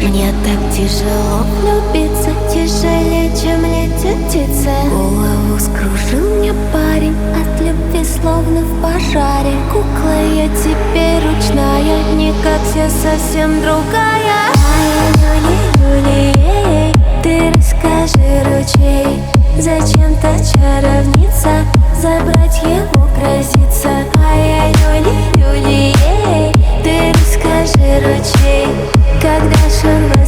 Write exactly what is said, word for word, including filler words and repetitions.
Мне так тяжело влюбиться, тяжелее, чем летит птица. Голову скружил мне парень, от любви словно в пожаре. Кукла я теперь ручная, не как все, совсем другая. Ай, люли, люли, ты расскажи, ручей, зачем та чаровница забрать его грозится? Ай, люли, люли, ты расскажи, ручей, когда ж он